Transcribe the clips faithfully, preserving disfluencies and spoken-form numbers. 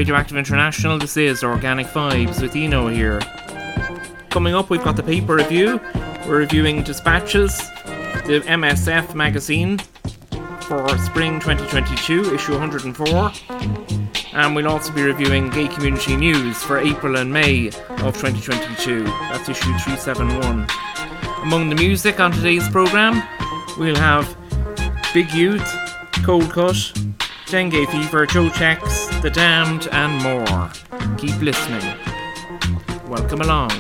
Radioactive International. This is Organic Vibes with Eno here. Coming up, we've got the paper review. We're reviewing Dispatches, the M S F magazine for spring twenty twenty-two, issue one hundred four. And we'll also be reviewing Gay Community News for April and May of twenty twenty-two. That's issue three seventy-one. Among the music on today's programme, we'll have Big Youth, Cold Cut, Dengue Fever, Joe Checks, The Damned, and more. Keep listening. Welcome along.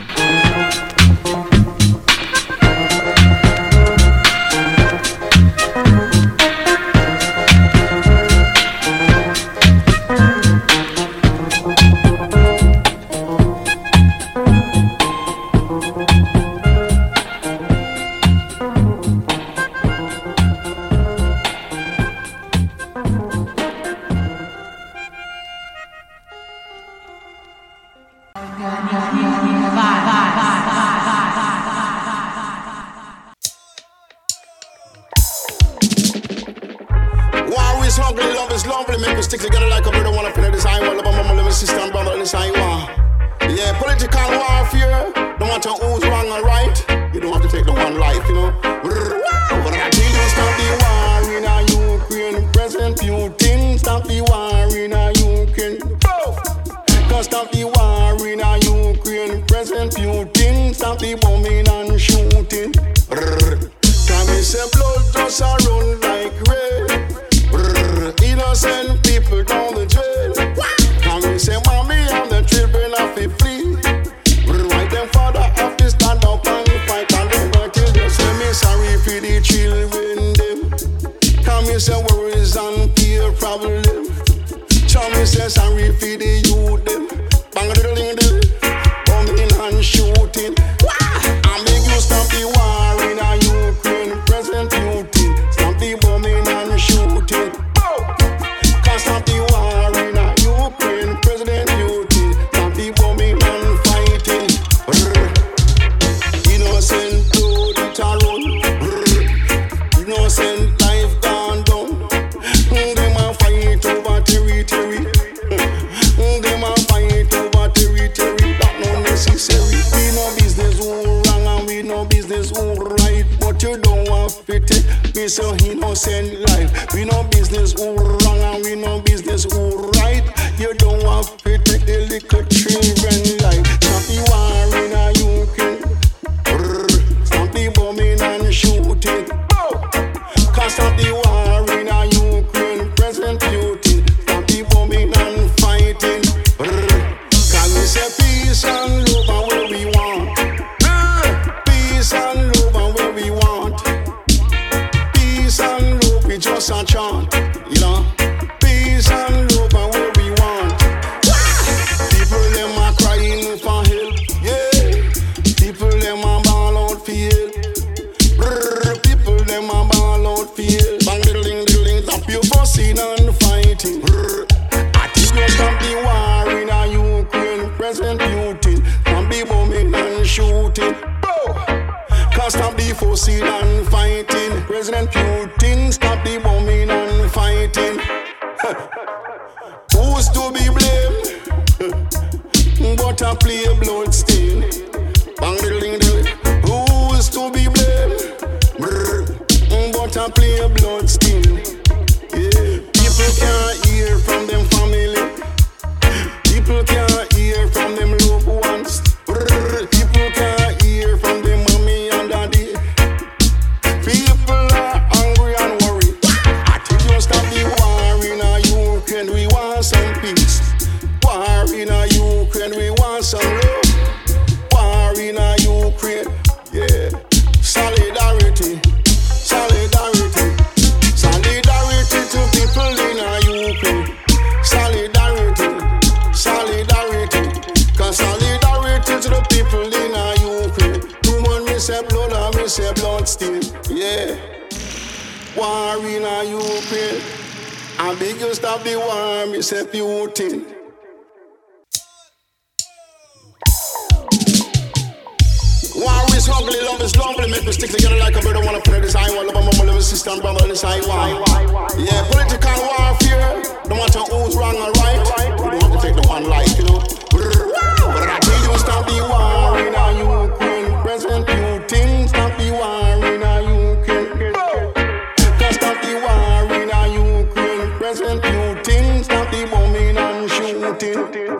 ugly, love is lovely. Make me stick together like a brother. Wanna put a design. One love my mama, love sister and brother. This I want. Yeah, political warfare. Don't want to who's wrong or right. You don't want to take the one life, you know. But I tell you, stop the war in a Ukraine. President Putin, stop the war in a Ukraine. Can't stop the war in a Ukraine. President Putin, stop the bombing and shooting.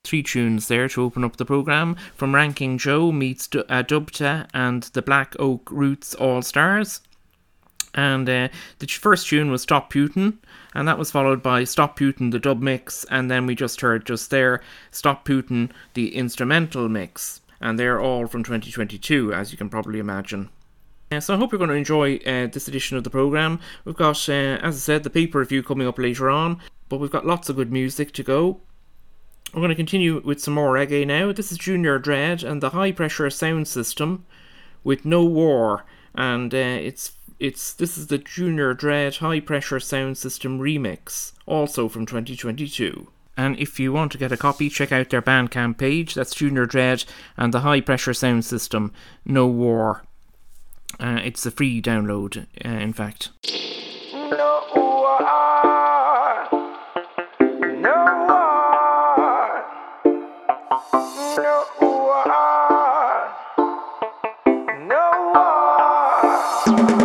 three tunes there to open up the programme, from Ranking Joe meets D- uh, Dubta and the Black Oak Roots All-Stars. And uh, the first tune was Stop Putin, and that was followed by Stop Putin, the dub mix, and then we just heard just there, Stop Putin, the instrumental mix. And they're all from twenty twenty-two, as you can probably imagine. Uh, so I hope you're going to enjoy uh, this edition of the programme. We've got, uh, as I said, the paper review coming up later on, but we've got lots of good music to go. We're going to continue with some more reggae now. This is Junior Dread and the High Pressure Sound System with No War, and uh, it's it's this is the Junior Dread High Pressure Sound System remix, also from twenty twenty-two. And if you want to get a copy, check out their Bandcamp page. That's Junior Dread and the High Pressure Sound System, No War. Uh, it's a free download, uh, in fact. No war, no war, no war, no war.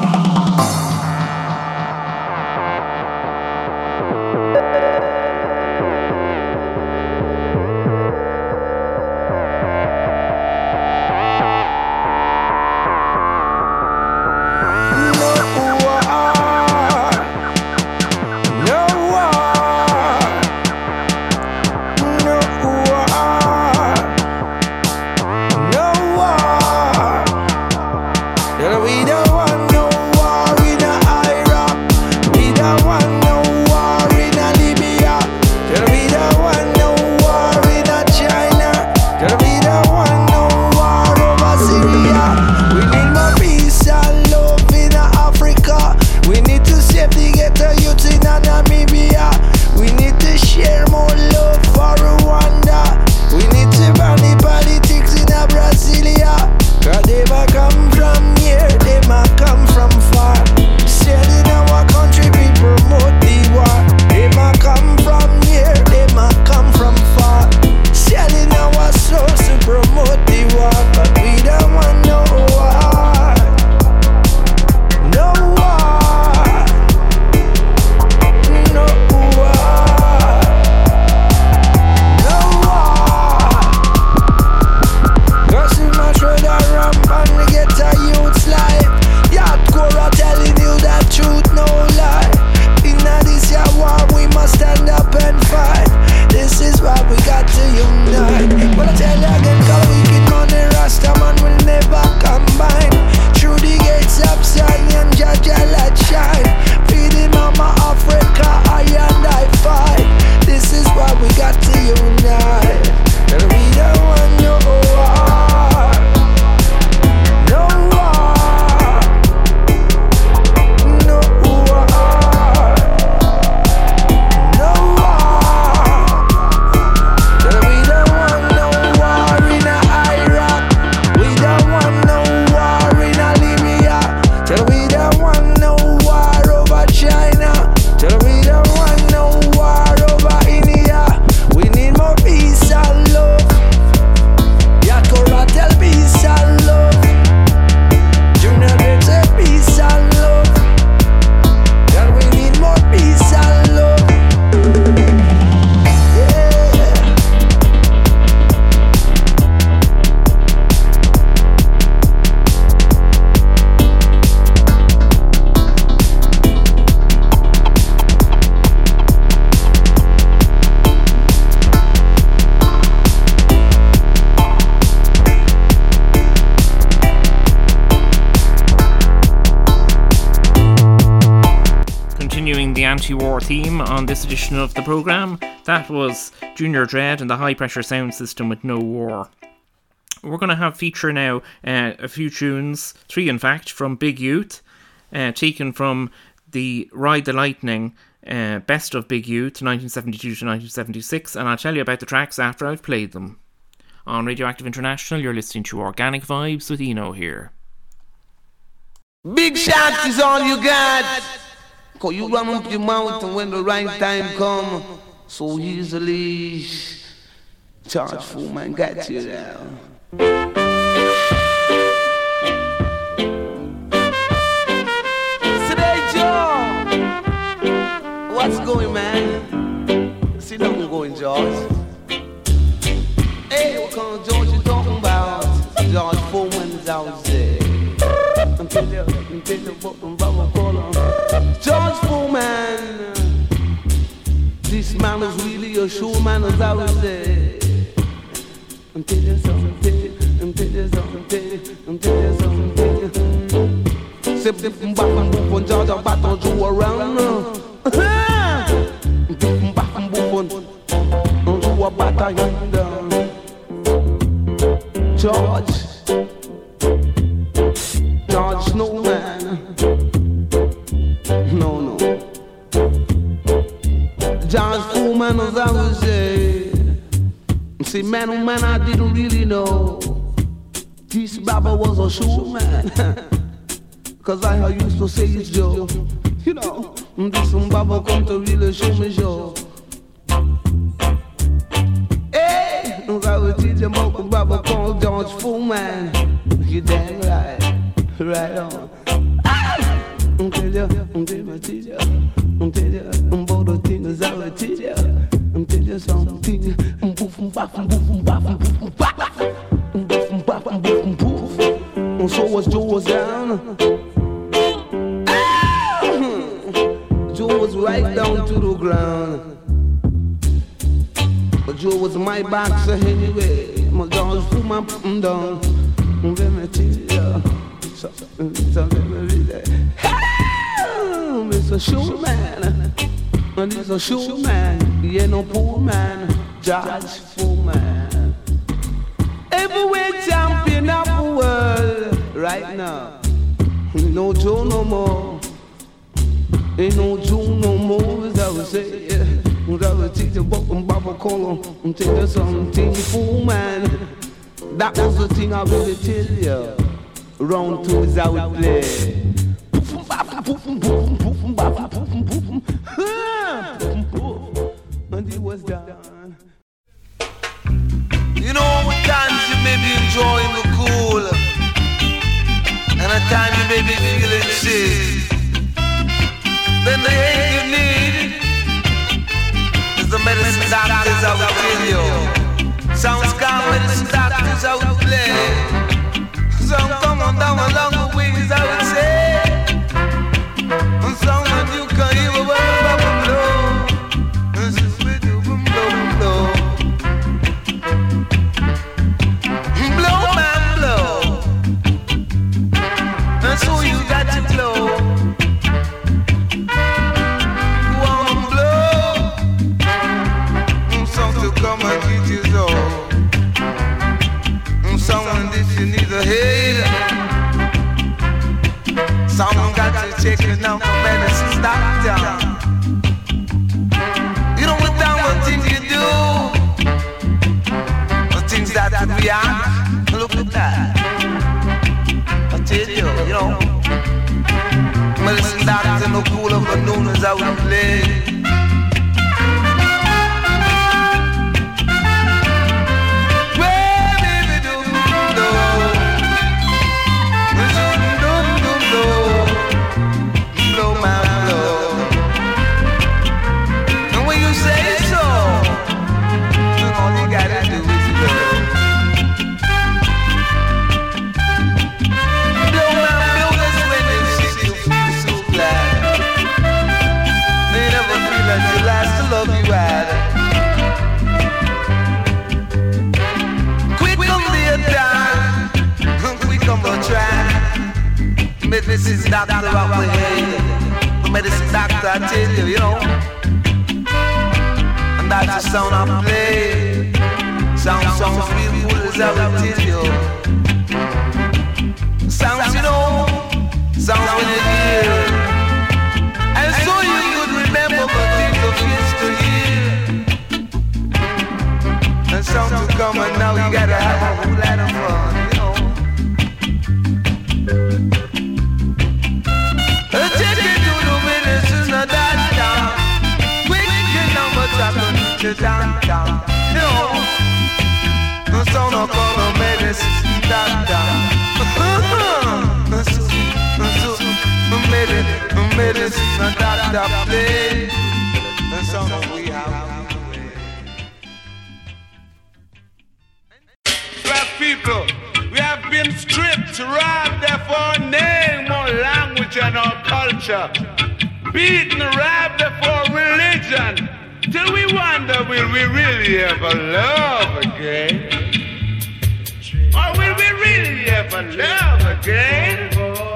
Anti-war theme on this edition of the programme. That was Junior Dread and the High Pressure Sound System with No War. We're going to have feature now uh, a few tunes, three in fact, from Big Youth, uh, taken from the Ride the Lightning uh, Best of Big Youth nineteen seventy-two to nineteen seventy-six, and I'll tell you about the tracks after I've played them. On Radioactive International, you're listening to Organic Vibes with Eno here. Big shots is all you got. Cause you run up your mouth and when the right time come, so easily charge full man got you down. Today, Joe, what's going, man? See nothing going, George. cause George is talking about George Foreman's out there. Until you, until you put them bubble color. George Foreman, this man is really a showman as I was there. Until you something, until you something, until you something. Sip them back and move on, George, I'm back on you around. Them back and move on, on you a batter yonder. George, George Snowman. No, no. George Foreman, as I was saying. See, man, oh man, I didn't really know this Baba was a showman. Cause I used to say it's Joe. You know, this one Baba come to really show me show. Hey, I will teach you about Baba called George Foreman. You dang right, right on. I'm tell you, I'm tell you, teach you. I'm tell you, I'm about the things I will teach you. I'm tell you something. I'm poof, I'm baff, I'm poof, I'm baff, I'm poof, I'm baff. I'm poof, I'm baff, I'm poof, I'm poof. And so was Joe was down. Joe was right down to the ground. But Joe was my boxer anyway. My George Foreman put him down. Let me tell you. So, so let me read that. Mister Showman, and he's a showman. He ain't no poor man. George Foreman, heavyweight champion of the world right now. Ain't no Joe no more. Ain't no Joe no more. As I would say, yeah. I would teach you about Baba Color and tell you something, Foreman. That was the thing I really tell you. Round two is how we play. And it was done. You know, at times you may be enjoying the cool, and at times you may be feeling sick. Then the aid you need is the medicine doctors I will tell you. Sounds calm, medicine doctors I will play. Some come on down along the ways I would say. And some of you can hear a bubble blow. And this is with you from blow, blow. Blow, man, blow. And so you got to blow. Go on, blow. And some to come and get you so. And someone that you need a head. Someone got to check it out for medicine, stop down. You know what that one thing you do? The things that react. Look at that. I tell you, you know. Medicine doctor no cool of the noon as I would play. Love you at quick on the attack, quick on the track. Medicine doctor out the head, the medicine doctor I tell you, you know. And that's the sound I play. Sound sounds real cool as I will tell you. Sounds, you know, sounds when you hear. And so you could remember the things of yesteryear. And some to come and now you gotta have a whole lot of fun, you know. Take it to the medicine of that down. Quick, get number chocolate to down, down, you know. The sound of all the medicine down, down. Medicine, a doctor play. The song we have. people, we have been stripped, robbed of our name, our language, and our culture. Beaten, robbed of our religion. Till we wonder, will we really ever love again? Or will we really ever love again?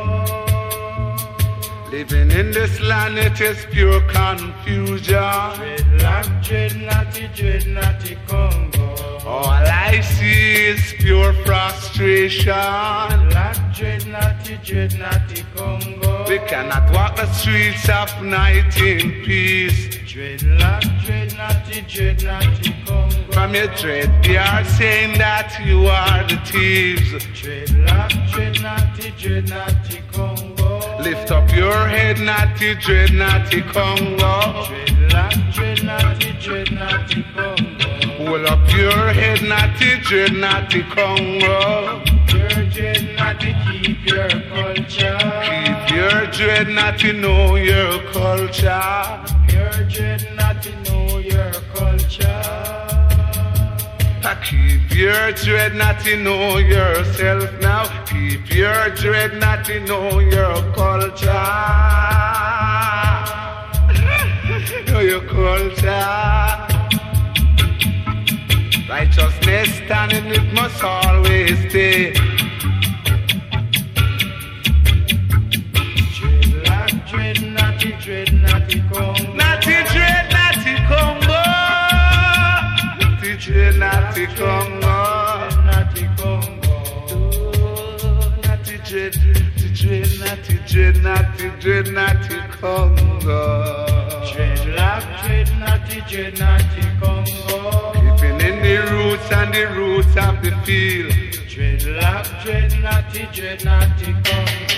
Living in this land, it is pure confusion. Dreadlock, dread naughty, dread naughty Congo. All I see is pure frustration. Dreadlock, dread naughty, dread naughty Congo. We cannot walk the streets of night in peace. Dreadlock, dread naughty, dread naughty Congo. From your dread, they are saying that you are the thieves. Dreadlock, dread naughty, dread naughty Congo. Lift up your head, naughty, dread naughty Congo. Dreadlock, dread naughty, dread naughty Congo. Hold up your head, naughty, dread naughty Congo. Your dread naughty, keep your culture. Keep your dread naughty, know your culture. Your dread naughty, know your culture. Keep your dread naughty, know yourself now. Keep your dread naughty, know your culture. Know your culture. Righteousness standing, it must always stay. Dreadlock, dread naughty, dread naughty Congo. Naughty dread naughty Congo. Naughty dread naughty Congo. Naughty Congo. Naughty dread, dread naughty, dread naughty, dread naughty Congo. Dreadlock, dread naughty, dread naughty Congo. Keeping in the roots and the roots of the field. Dreadlock, dread naughty, dread naughty Congo.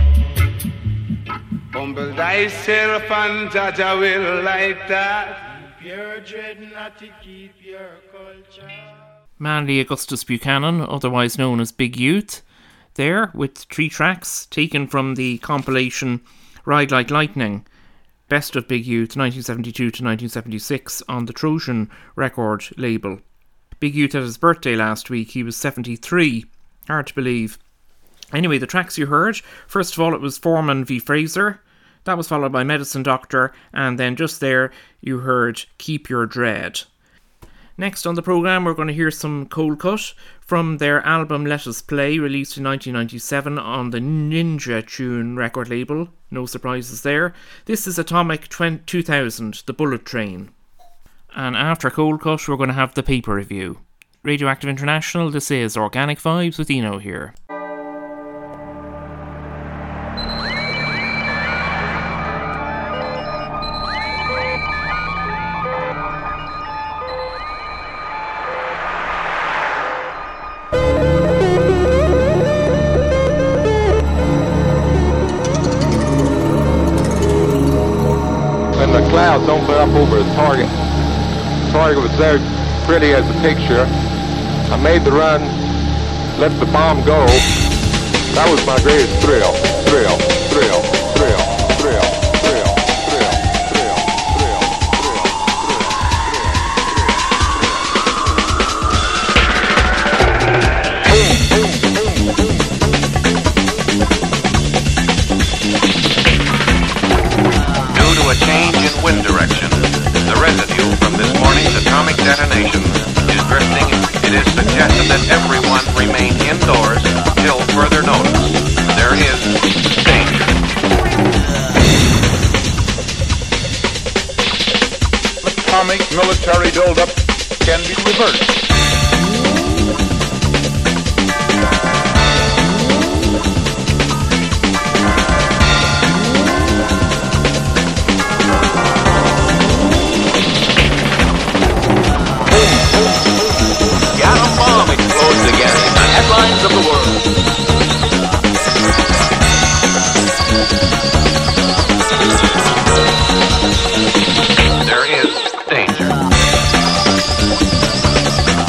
Humble thyself and Jaja will like that. Keep your dread naughty, keep your culture. Manly Augustus Buchanan, otherwise known as Big Youth, there with three tracks taken from the compilation Ride Like Lightning, Best of Big Youth nineteen seventy-two to nineteen seventy-six on the Trojan record label. Big Youth had his birthday last week, he was seventy-three, hard to believe. Anyway, the tracks you heard, first of all it was Foreman v Fraser, that was followed by Medicine Doctor, and then just there you heard Keep Your Dread. Next on the programme we're going to hear some Cold Cut from their album Let Us Play, released in nineteen ninety-seven on the Ninja Tune record label. No surprises there. This is Atomic two thousand, The Bullet Train. And after Cold Cut we're going to have the paper review. Radioactive International, this is Organic Vibes with Eno here. Clouds opened up over the target. The target was there pretty as a picture. I made the run, let the bomb go. That was my greatest thrill, thrill, thrill, thrill, thrill, thrill, thrill, thrill, thrill, Due to a change in wind direction, the residue from this morning's atomic detonation is drifting. It is suggested that everyone remain indoors till further notice. There is danger. Atomic military buildup can be reversed. Headlines of the world. There is danger.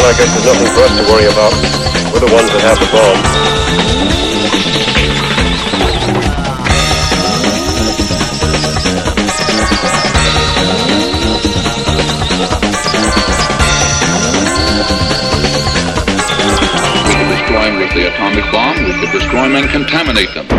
Well, I guess there's nothing for us to worry about. We're the ones that have the bomb. We could destroy them with the atomic bomb. We could destroy them and contaminate them.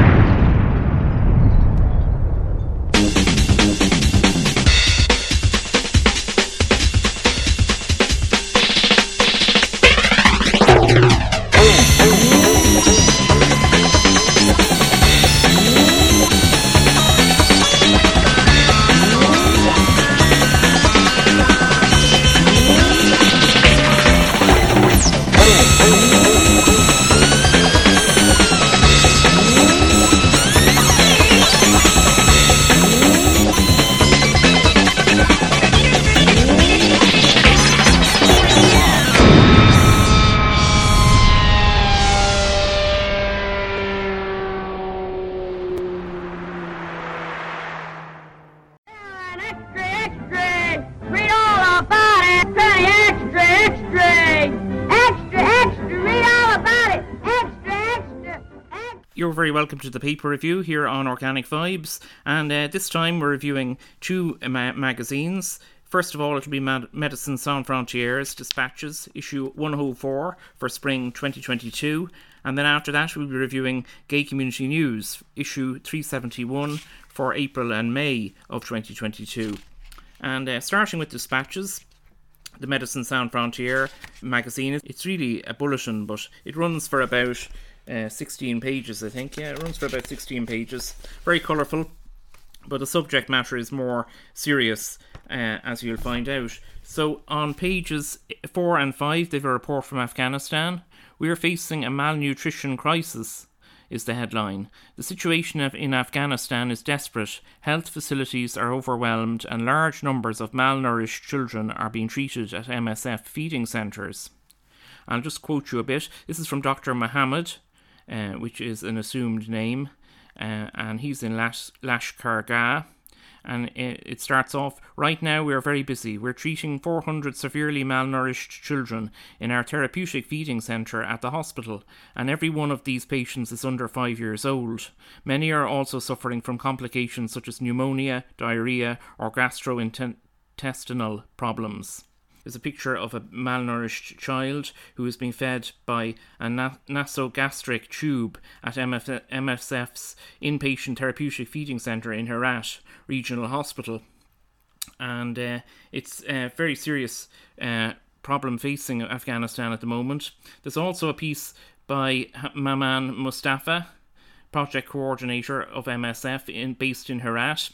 You're very welcome to the paper review here on Organic Vibes, and uh, this time we're reviewing two uh, ma- magazines. First of all, it'll be Mad- Médecins Sans Frontières Dispatches, issue one oh four for spring twenty twenty-two, and then after that we'll be reviewing Gay Community News, issue three seventy-one for April and May of twenty twenty-two. And uh, starting with Dispatches, the Médecins Sans Frontières magazine, it's really a bulletin, but it runs for about Uh, sixteen pages, I think. Yeah, it runs for about sixteen pages. Very colourful, but the subject matter is more serious, uh, as you'll find out. So, on pages four and five, they've a report from Afghanistan. We are facing a malnutrition crisis, is the headline. The situation in Afghanistan is desperate. Health facilities are overwhelmed, and large numbers of malnourished children are being treated at M S F feeding centres. I'll just quote you a bit. This is from Doctor Mohammed, Uh, which is an assumed name, uh, and he's in Lash- Lashkar Gah, and it, it starts off, right now we are very busy. We're treating four hundred severely malnourished children in our therapeutic feeding centre at the hospital, and every one of these patients is under five years old. Many are also suffering from complications such as pneumonia, diarrhoea, or gastrointestinal problems. There's a picture of a malnourished child who is being fed by a na- nasogastric tube at M S F's inpatient therapeutic feeding centre in Herat Regional Hospital. And uh, it's a very serious uh, problem facing Afghanistan at the moment. There's also a piece by Maman Mustafa, project coordinator of M S F in, based in Herat.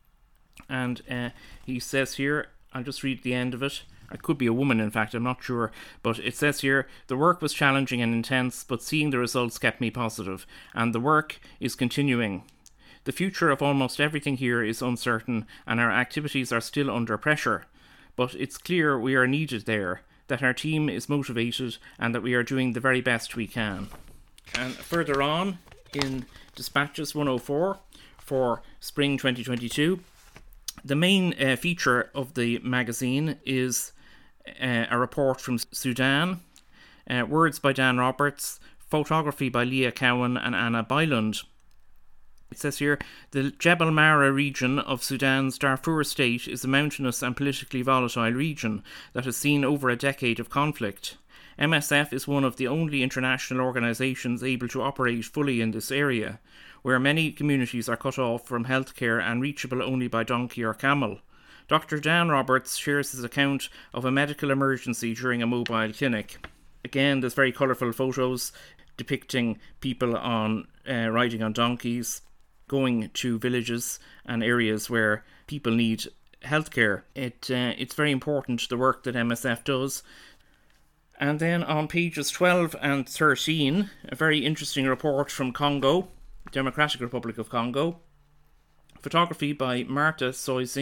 And uh, he says here, I'll just read the end of it. It could be a woman, in fact, I'm not sure. But it says here, the work was challenging and intense, but seeing the results kept me positive. And the work is continuing. The future of almost everything here is uncertain, and our activities are still under pressure. But it's clear we are needed there, that our team is motivated, and that we are doing the very best we can. And further on, in Dispatches one oh four for spring twenty twenty-two, the main uh, feature of the magazine is uh, a report from Sudan, uh, words by Dan Roberts, photography by Leah Cowan and Anna Byland. It says here, the Jebel Mara region of Sudan's Darfur state is a mountainous and politically volatile region that has seen over a decade of conflict. M S F is one of the only international organisations able to operate fully in this area, where many communities are cut off from healthcare and reachable only by donkey or camel. Doctor Dan Roberts shares his account of a medical emergency during a mobile clinic. Again, there's very colourful photos depicting people on uh, riding on donkeys, going to villages and areas where people need healthcare. It uh, it's very important, the work that M S F does. And then on pages twelve and thirteen, a very interesting report from Congo, Democratic Republic of Congo. Photography by Marta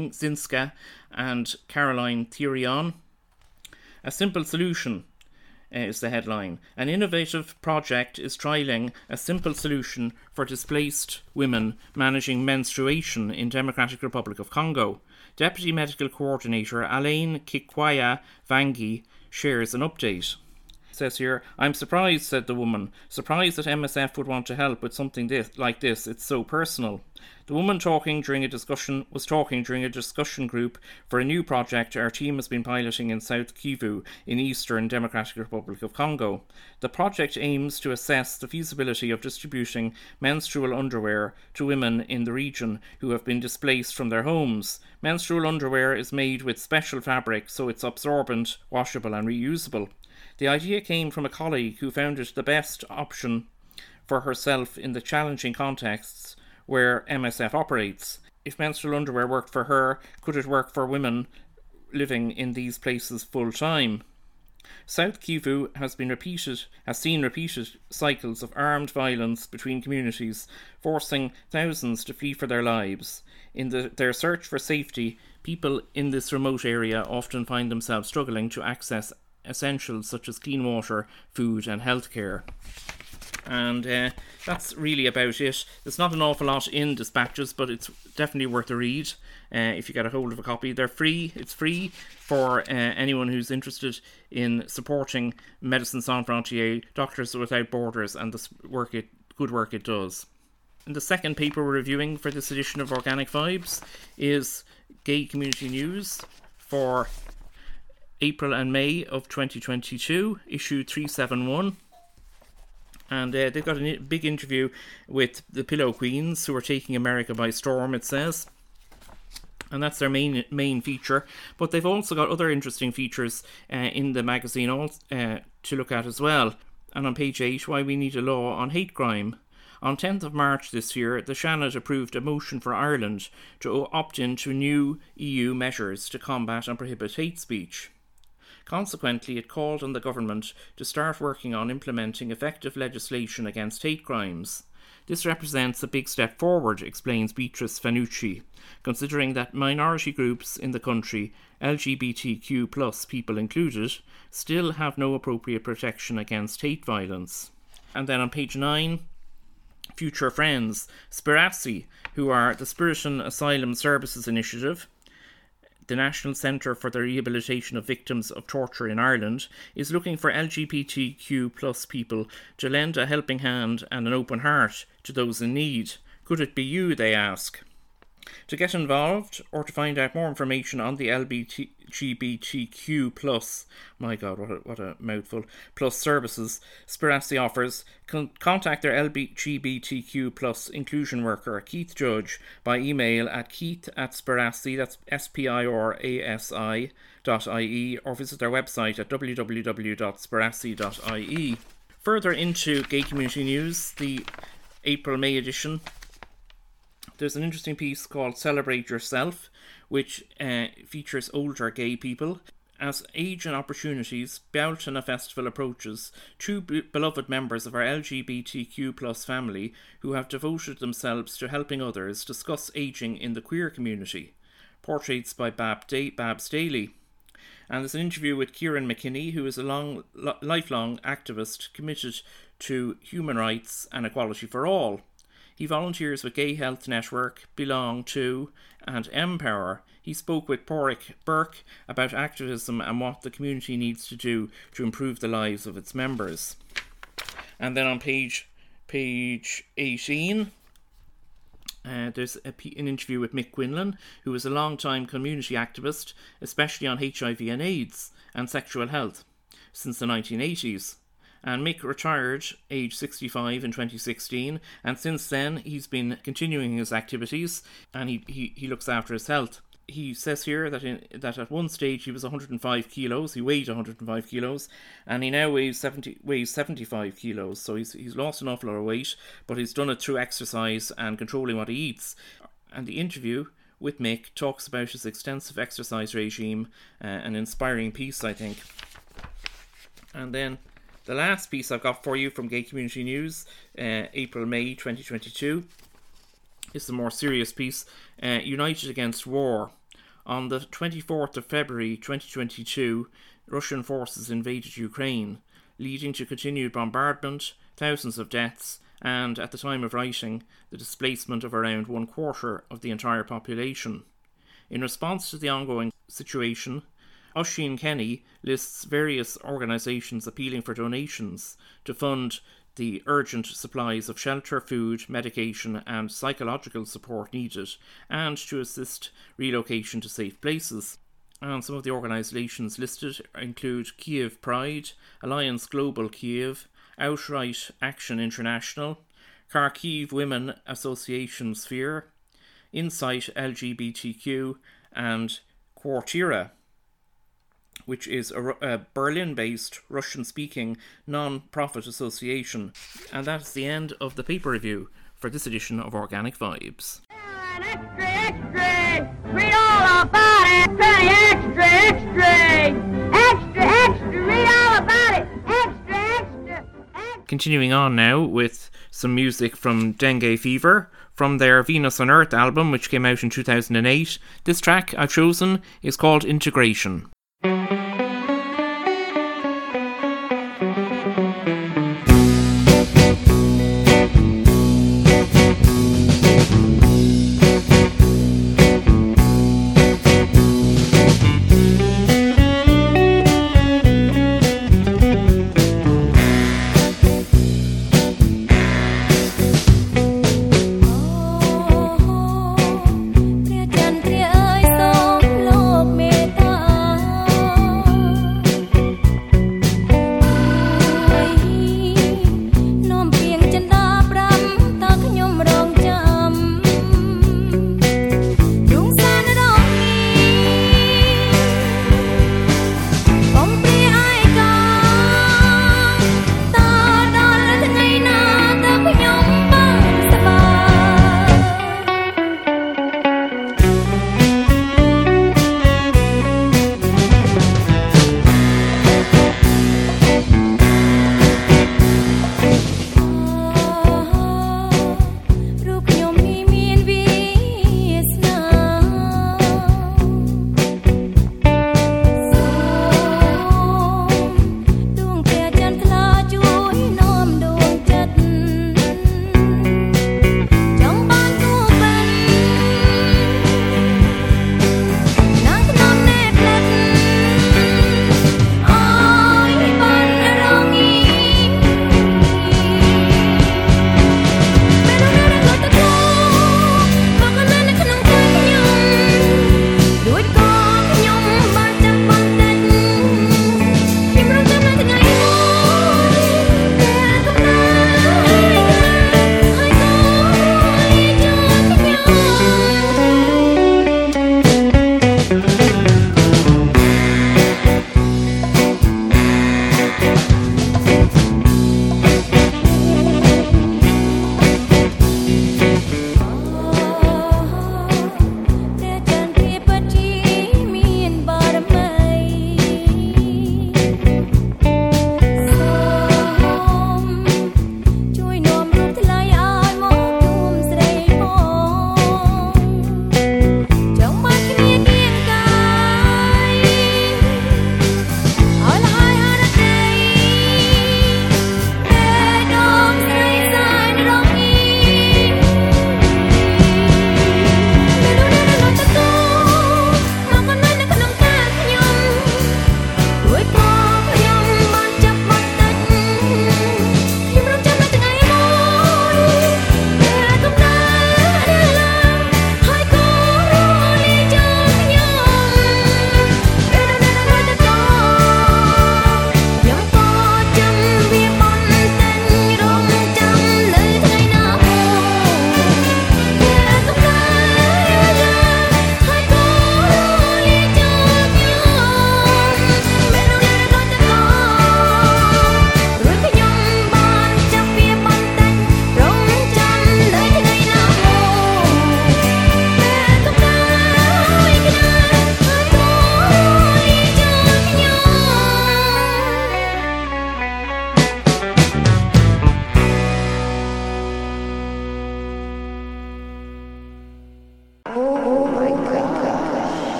Soyzinska and Caroline Thirion. A simple solution. uh, is the headline. An innovative project is trialling a simple solution for displaced women managing menstruation in Democratic Republic of Congo. Deputy Medical Coordinator Alain Kikwaya Vangi shares an update. It says here, "I'm surprised," said the woman, "surprised that M S F would want to help with something this, like this. It's so personal." The woman talking during a discussion was talking during a discussion group for a new project our team has been piloting in South Kivu in Eastern Democratic Republic of Congo. The project aims to assess the feasibility of distributing menstrual underwear to women in the region who have been displaced from their homes. Menstrual underwear is made with special fabric, so it's absorbent, washable and reusable. The idea came from a colleague who found it the best option for herself in the challenging contexts where M S F operates. If menstrual underwear worked for her, could it work for women living in these places full time? South Kivu has been repeated has seen repeated cycles of armed violence between communities, forcing thousands to flee for their lives. In the, their search for safety, people in this remote area often find themselves struggling to access essentials such as clean water, food and healthcare. And uh, that's really about it. There's not an awful lot in Dispatches, but it's definitely worth a read uh, if you get a hold of a copy. They're free. It's free for uh, anyone who's interested in supporting Médecins Sans Frontières, Doctors Without Borders, and the work it, good work it does. And the second paper we're reviewing for this edition of Organic Vibes is Gay Community News for April and May of twenty twenty-two, issue three seventy-one. And uh, they've got a big interview with the Pillow Queens, who are taking America by storm, it says. And that's their main main feature. But they've also got other interesting features uh, in the magazine also, uh, to look at as well. And on page eight, why we need a law on hate crime. On tenth of March this year, the Seanad approved a motion for Ireland to opt into new E U measures to combat and prohibit hate speech. Consequently, it called on the government to start working on implementing effective legislation against hate crimes. This represents a big step forward, explains Beatrice Fanucci, considering that minority groups in the country, L G B T Q plus people included, still have no appropriate protection against hate violence. And then on page nine, Future Friends, Spirassi, who are the Spiritan Asylum Services Initiative, the National Centre for the Rehabilitation of Victims of Torture in Ireland, is looking for L G B T Q plus people to lend a helping hand and an open heart to those in need. Could it be you, they ask. To get involved, or to find out more information on the L G B T Q plus, my god, what a, what a mouthful, plus services Spirassi offers, con- contact their L G B T Q plus inclusion worker, Keith Judge, by email at keith at Spirassi, that's S P I R A S I dot I E, or visit their website at w w w dot spirassi dot I E. Further into gay community news, the April-May edition, there's an interesting piece called Celebrate Yourself, which uh, features older gay people. As age and opportunities, Bealtaine Festival approaches, two be- beloved members of our L G B T Q plus family who have devoted themselves to helping others discuss ageing in the queer community. Portraits by Bab da- Babs Daly. And there's an interview with Kieran McKinney, who is a long, li- lifelong activist committed to human rights and equality for all. He volunteers with Gay Health Network, Belong To, and Empower. He spoke with Porrick Burke about activism and what the community needs to do to improve the lives of its members. And then on page page eighteen, uh, there's a, an interview with Mick Quinlan, who is a long-time community activist, especially on H I V and AIDS and sexual health, since the nineteen eighties. And Mick retired age sixty-five in twenty sixteen, and since then he's been continuing his activities, and he, he, he looks after his health. He says here that in, that at one stage he was one hundred five kilos, he weighed one hundred five kilos, and he now weighs seventy weighs seventy-five kilos, so he's he's lost an awful lot of weight, but he's done it through exercise and controlling what he eats. And the interview with Mick talks about his extensive exercise regime, uh, an inspiring piece, I think. And then the last piece I've got for you from Gay Community News, uh, April-May twenty twenty-two, is the more serious piece, uh, United Against War. On the twenty-fourth of February twenty twenty-two, Russian forces invaded Ukraine. leading to continued bombardment, thousands of deaths, and, at the time of writing, the displacement of around one quarter of the entire population. In response to the ongoing situation, Oisin Kenny lists various organisations appealing for donations to fund the urgent supplies of shelter, food, medication and psychological support needed, and to assist relocation to safe places. And some of the organisations listed include Kiev Pride, Alliance Global Kiev, Outright Action International, Kharkiv Women Association Sphere, Insight L G B T Q, and Quartira, which is a, a Berlin-based, Russian-speaking non-profit association. And that's the end of the paper review for this edition of Organic Vibes. Extra, extra, read all about it. Extra, extra, extra, extra, read all about it. Extra, extra, extra. Continuing on now with some music from Dengue Fever from their Venus on Earth album, which came out in two thousand eight. This track I've chosen is called Integration.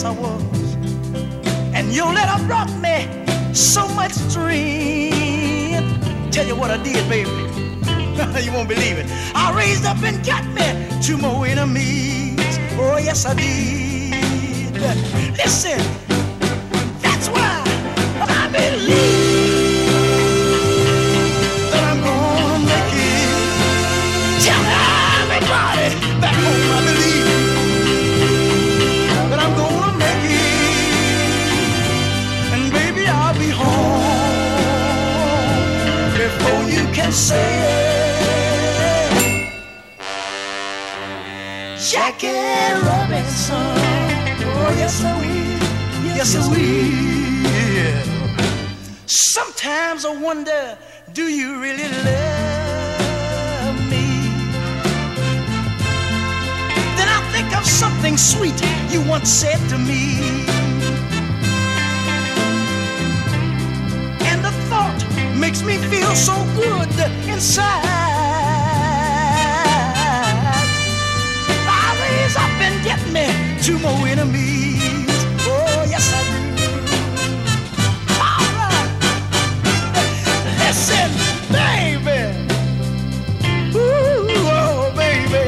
I was. And your letter brought me so much strength. Tell you what I did, baby. You won't believe it. I raised up and got me two more enemies. Oh, yes, I did. Listen, that's why I believe that I'm gonna make it. Tell everybody back home I believe that I'm gonna make it. And baby, I'll be home before you can say it. Jackie Robinson, oh yes I will, yes I will. Sometimes I wonder, do you really love me? Then I think of something sweet you once said to me, and the thought makes me feel so good inside. Up and get me two more enemies. Oh, yes, I do. All right. Listen, baby. Ooh, oh, baby.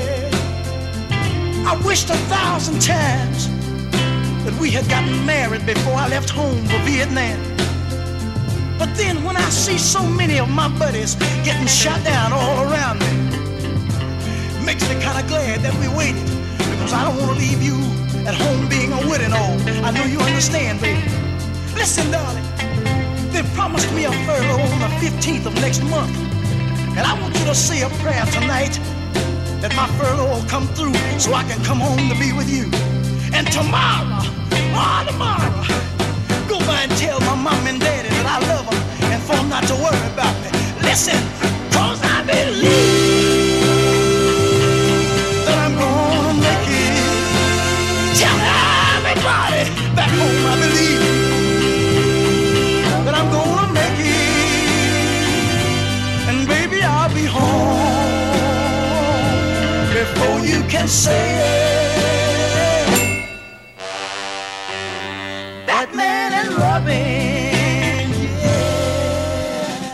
I wished a thousand times that we had gotten married before I left home for Vietnam. But then when I see so many of my buddies getting shot down all around me, makes me kind of glad that we waited, because I don't want to leave you at home being a widow and all. I know you understand, baby. Listen, darling, they promised me a furlough on the fifteenth of next month, and I want you to say a prayer tonight that my furlough will come through so I can come home to be with you. And tomorrow, oh, tomorrow, go by and tell my mom and daddy that I love them and for them not to worry about me. Listen, cause I believe back home, I believe that I'm gonna make it. And baby, I'll be home before you can say it. Batman and Robin, yeah.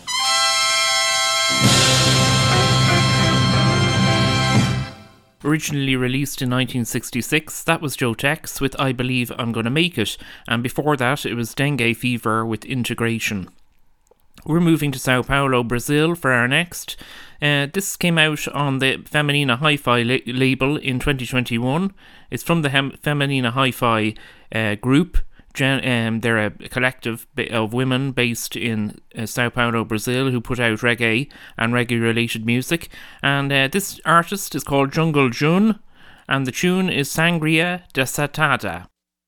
Originally released in nineteen sixty-six, that was Joe Tex with I Believe I'm Gonna Make It, and before that it was Dengue Fever with Integration. We're moving to Sao Paulo, Brazil for our next. Uh, this came out on the Feminina Hi-Fi la- label in twenty twenty-one. It's from the Hem- Feminina Hi-Fi uh, group. Gen- um, they're a collective of women based in uh, Sao Paulo, Brazil, who put out reggae and reggae-related music. And uh, this artist is called Jungle June, and the tune is Sangria Desatada.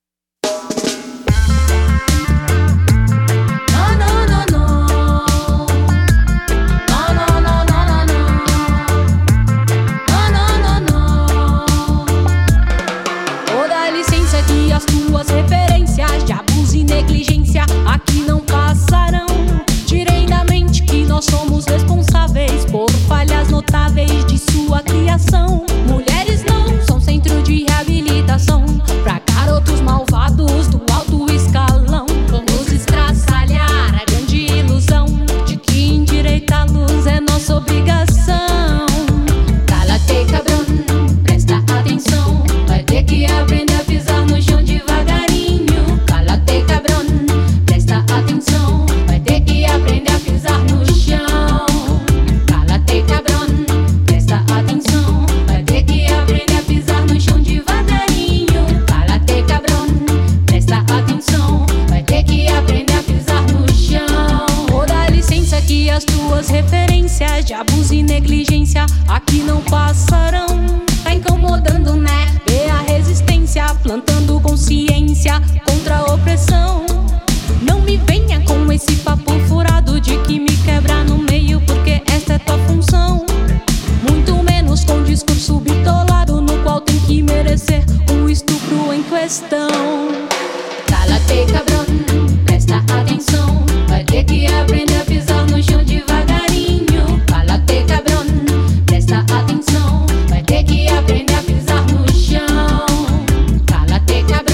As tuas referências de abuso e negligência aqui não passarão. Tirei da mente que nós somos responsáveis por falhas notáveis de sua criação. Mulheres não são centro de reabilitação pra garotos malvados do alto escalão. Vamos estraçalhar a grande ilusão de que endireitá-los é nossa obrigação. Cala-te, cabrão, presta atenção. Vai ter que aprender a pisar no chão devagarinho. Cala-te, cabrão, presta atenção. Vai ter que aprender a pisar no chão. Cala-te, cabrão, presta atenção. Vai ter que aprender a pisar no chão devagarinho. Cala-te, cabrão, presta atenção. Vai ter que aprender a pisar no chão. Vou dar licença que as tuas referências de abuso e negligência aqui não passarão. Tá incomodando, né? Vê a resistência, plantando consciência contra a opressão. Não me venha com esse papo furado de que me quebra no meio, porque esta é tua função. Muito menos com discurso bitolado no qual tem que merecer o estupro em questão. Cala-te, cabrão, presta atenção. Vai ter que aprender a pisar no chão devagarinho. Cala-te, cabrão, presta atenção. Vai ter que aprender a pisar no chão. Cala-te, cabrão.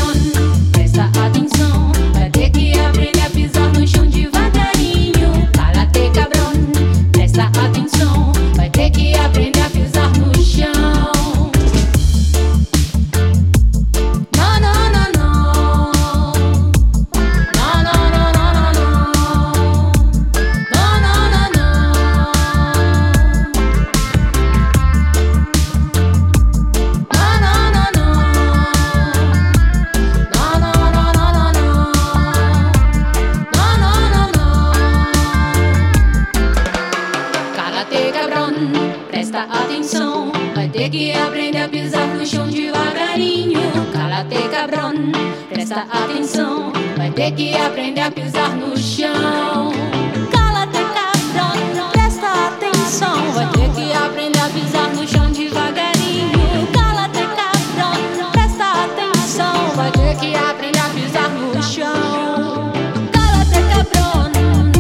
presta atenção. Vai ter que aprender a pisar no chão devagarinho. Cala-te, cabrão, presta atenção. Vai ter que aprender a pisar no chão. Cala-te, cabrão, presta atenção. Vai ter que aprender a pisar no chão devagarinho. Cala-te, cabrão, presta atenção. Vai ter que aprender a pisar no chão. Cala-te, cabrão.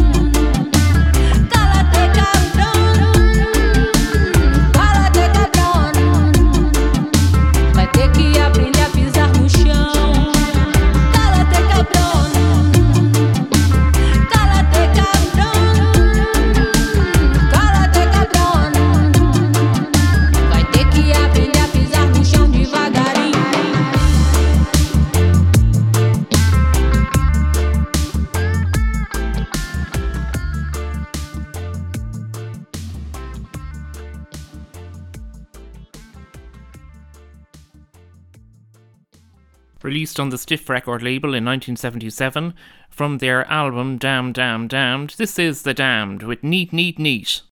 Released on the Stiff record label in nineteen seventy-seven from their album Damn Damn Damned, this is The Damned with Neat Neat Neat.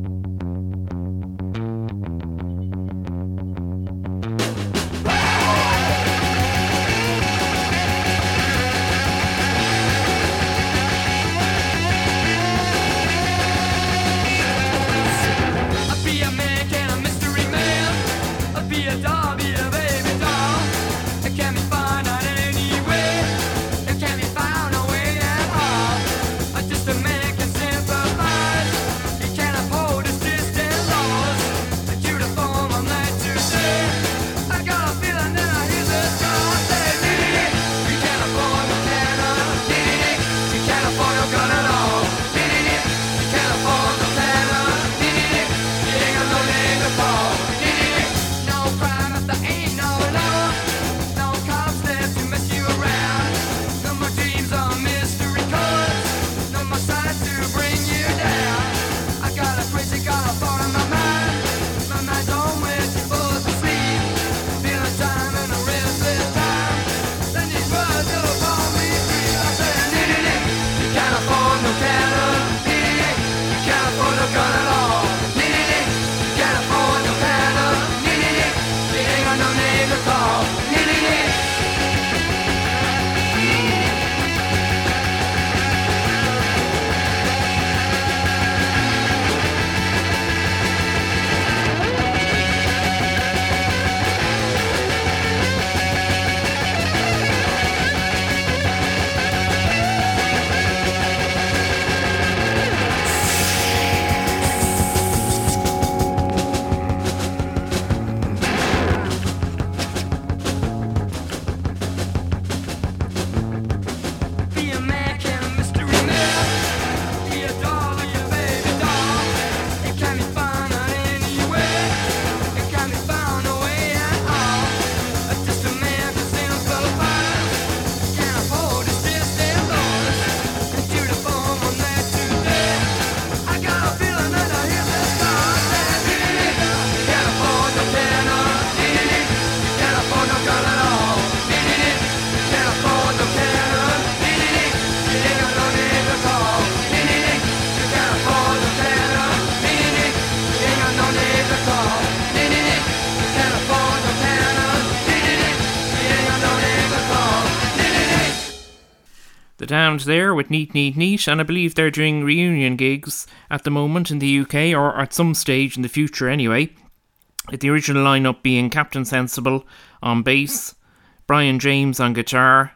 The Damned there with Neat Neat Neat, and I believe they're doing reunion gigs at the moment in the U K, or at some stage in the future anyway. The original lineup being Captain Sensible on bass, Brian James on guitar,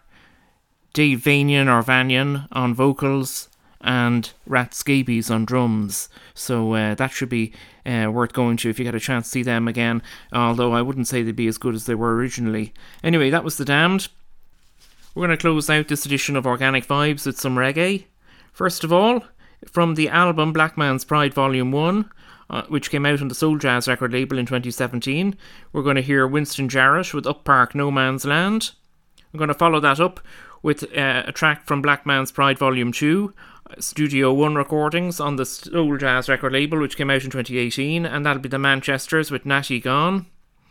Dave Vanian or Vanian on vocals, and Rat Scabies on drums. So uh, that should be uh, worth going to if you get a chance to see them again, although I wouldn't say they'd be as good as they were originally. Anyway, that was The Damned. We're going to close out this edition of Organic Vibes with some reggae. First of all, from the album Black Man's Pride Volume one, uh, which came out on the Soul Jazz record label in twenty seventeen, we're going to hear Winston Jarrett with Up Park No Man's Land. We're going to follow that up with uh, a track from Black Man's Pride Volume two, Studio One recordings on the Soul Jazz record label, which came out in twenty eighteen, and that'll be the Manchesters with Natty Gone.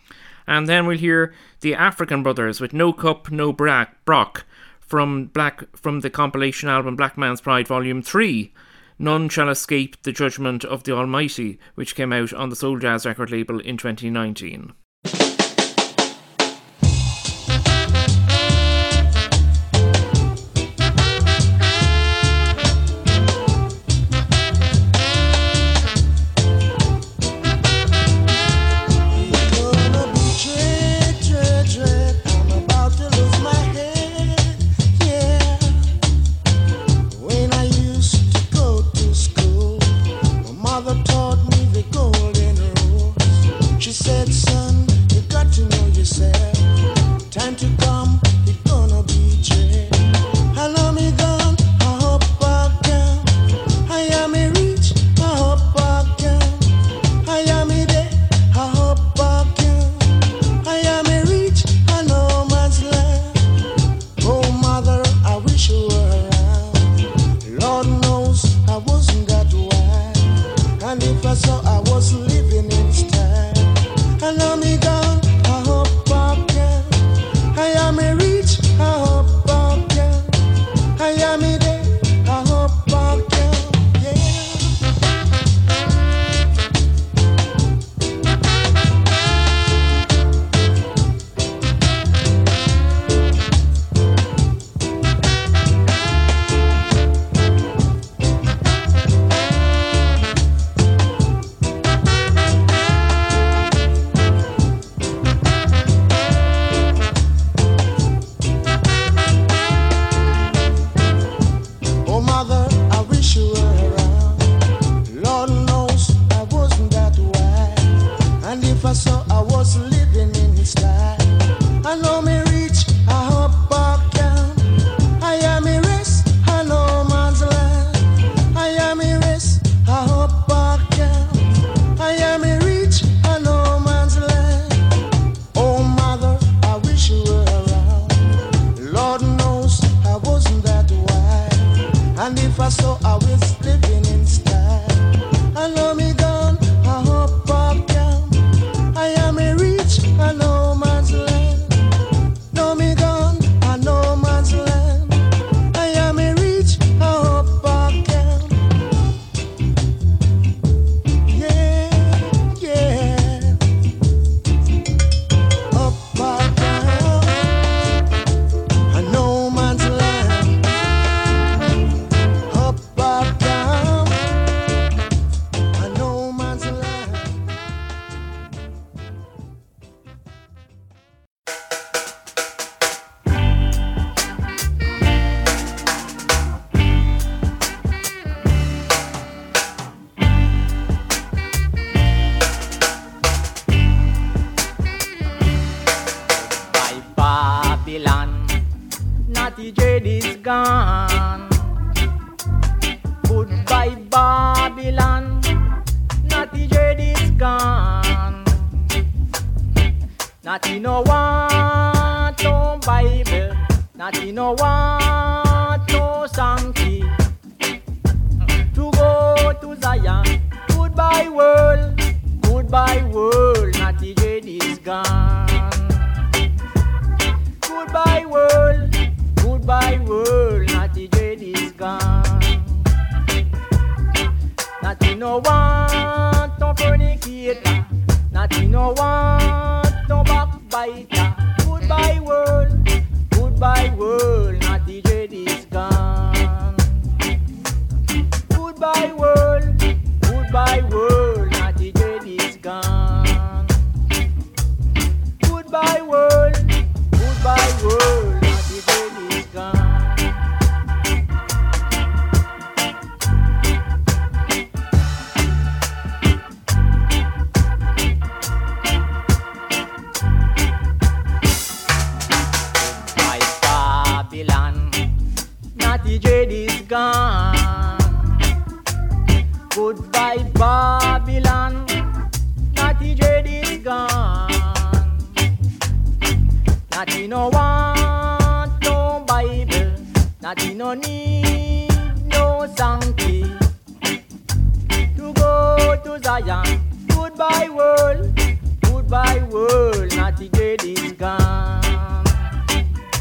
And then we'll hear the African Brothers with No Cup, No Brack, Brock from Black from the compilation album Black Man's Pride Volume three. None Shall Escape the Judgment of the Almighty, which came out on the Soul Jazz record label in twenty nineteen.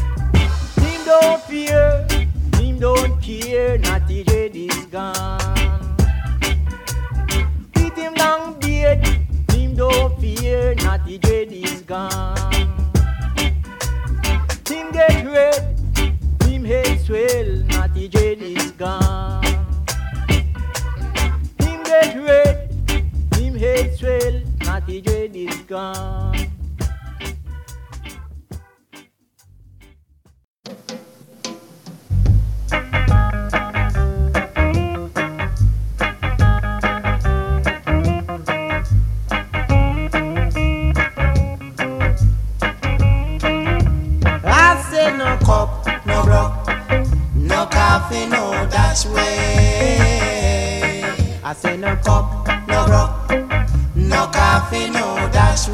Him don't fear, Natty Dread is gone. gone. No cup, no brook, no coffee, no Dutch way. I say no cup, no brook, no coffee, no Dutch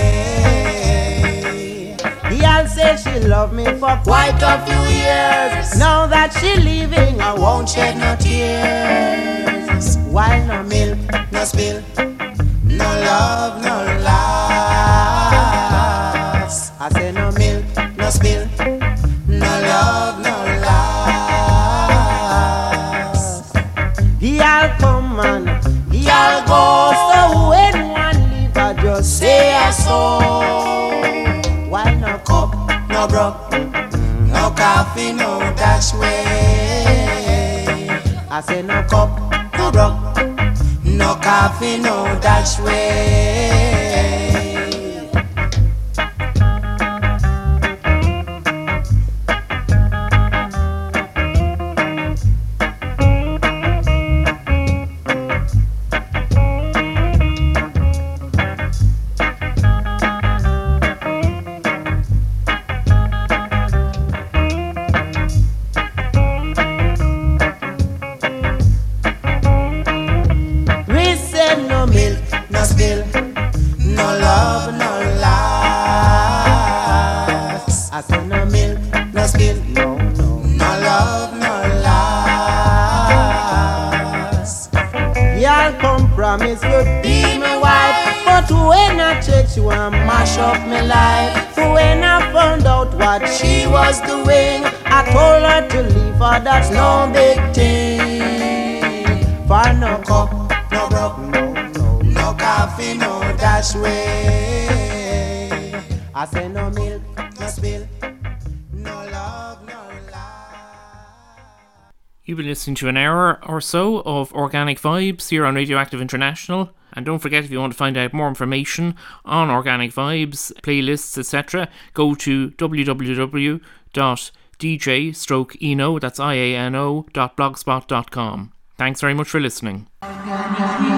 way. Y'all say she loved me for quite a few years. Now that she leaving, I won't shed no tears. Why no milk, no spill, no love, no laughs. I say no milk, no spill, no love, no laughs. Y'all come and y'all go. So when one leave, I just say I saw. Why no cup, no brook, no coffee, no Dutch way. I say no cup, no brook, no coffee, no Dutch way. Promise would be my wife, but when I check, she want mash up my life. When I found out what she was doing, I told her to leave her, that's no big thing. For no cup, no brook, no, no, no coffee, no Dutch way. I say no milk, no spill, no love, no You've been listening to an hour or so of Organic Vibes here on Radioactive International. And don't forget, if you want to find out more information on Organic Vibes, playlists, et cetera, go to w w w dot d j stroke eno, that's I A N O, dot blogspot dot com. Thanks very much for listening.